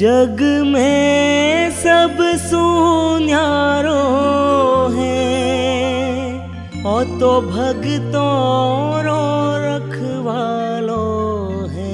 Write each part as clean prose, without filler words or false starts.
जग में सब सुन्यारो है और तो भगतों रो रखवालो है।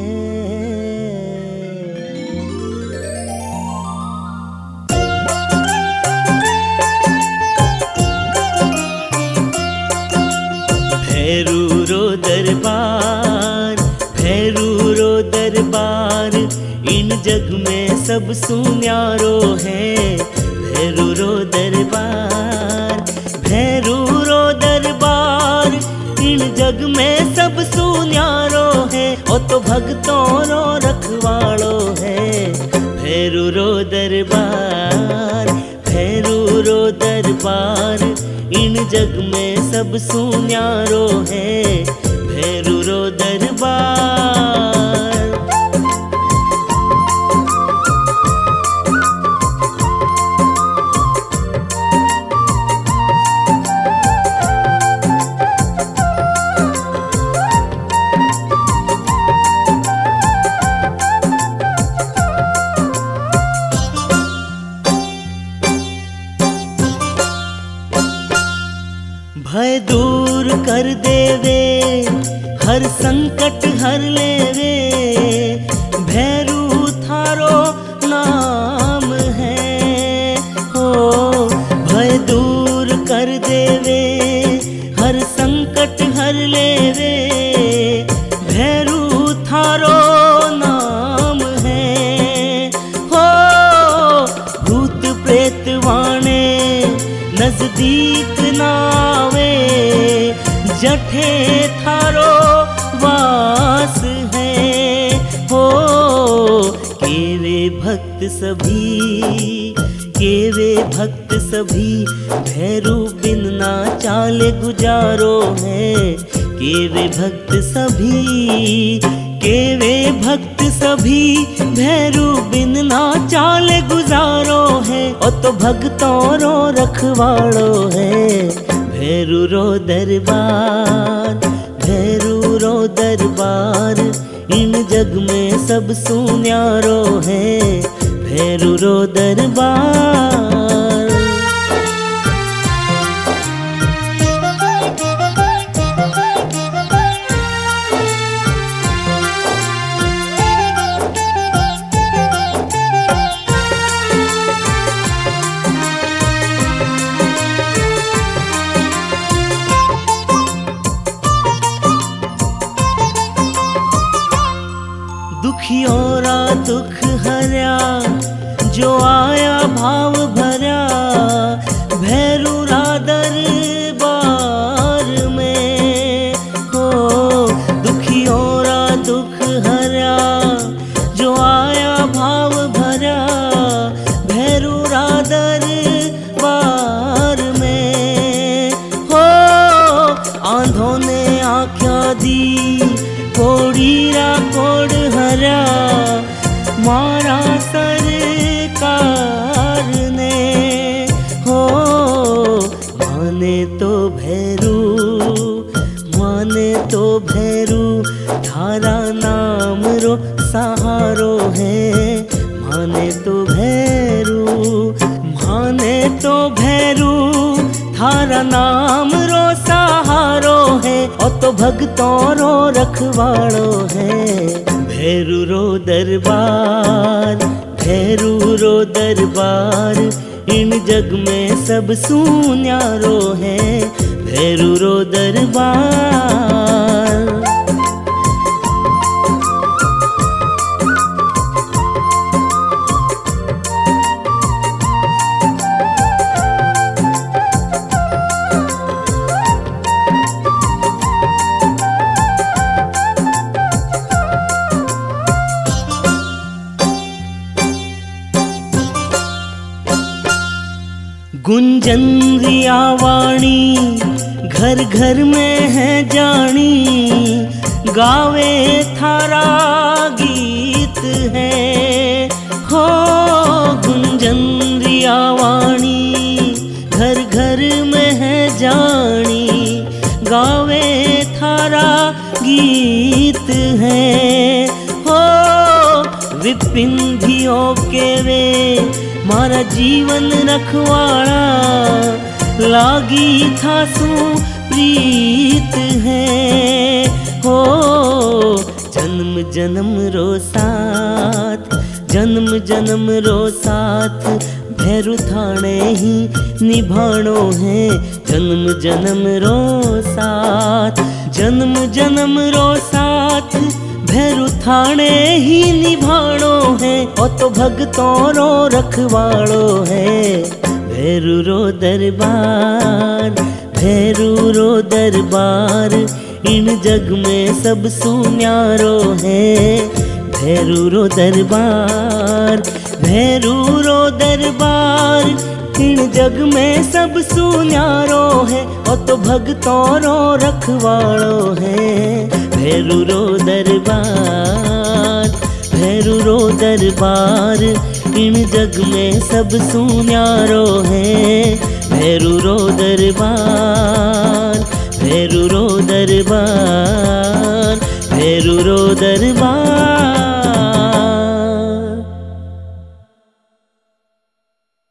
भैरू रो दरबार, भैरू रो दरबार, इन जग में सब सुन्यारो है। भैरू रो दरबार, भैरू रो दरबार, इन जग में सब सुन्यारो है और तो भक्तों रो रखवाड़ो है। भैरू रो दरबार, भैरू रो दरबार, इन जग में सब सुन्यारो है। भैरू रो दरबार। भय दूर कर देवे, हर संकट हर लेवे, भैरू थारो नाम है। हो भय दूर कर देवे, हर संकट हर लेवे, भैरू थारो नाम है। हो भूत प्रेत वाणे नजदीक नावे, जठे थारो वास है। हो केवे भक्त सभी, केवे भक्त सभी, भैरू बिन ना चाले गुजारो है। केवे भक्त सभी, केवे भक्त सभी, भैरू बिन ना चाले गुजारो है और तो भक्तों रो रखवाड़ो है। भैरू रो दरबार, भैरू रो दरबार, इन जग में सब सुन्यारो है। भैरू रो दरबार। दुखियोरा दुख हर्या, जो आया भाव भरा, भैरू रा दरबार में। हो दुखियोरा दुख हर्या, जो आया भाव भरा, भैरू रा दरबार में। हो आंधों ने आँख्या दी, कोड़ी रा कोड़ हरा, मारा सरकार ने। हो माने तो भैरू, माने तो भैरू, थारा नाम रो सहारो है। माने तो भैरू, माने तो भैरू, थारा नाम रो सहारो है और तो भक्तों रो रखवाड़ो है। भैरू रो दरबार, भैरू रो दरबार, इन जग में सब सुन्यारो है। भैरू रो दरबार। गुंजन रिया वाणी, घर घर में है जानी, गावे थारा गीत है। हो गुंजन रिया वाणी, घर घर में है जानी, गावे थारा गीत है। हो विपिन धियो के वे मारा जीवन रखवाड़ा, लागी था सू प्रीत है हो। जन्म जन्म रो साथ, जन्म जन्म रो साथ, भैरू थाने ही निभाणो है। जन्म जन्म रो साथ, जन्म जन्म रो साथ, भैरू थाने ही निभाणो है। ओ तो भगतों रो रखवाड़ो है। भैरू रो दरबार, भैरू रो दरबार, इन जग में सब सुन्यारो है। भैरू रो दरबार, भैरू रो दरबार, इन जग में सब सुन्यारो है। और तो भगतों रो रखवाड़ो है। भैरू रो दरबार, भैरू रो दरबार, इन जग में सब सुन्यारो है। भैरू रो दरबार, भैरू रो दरबार, भैरू रो दरबार।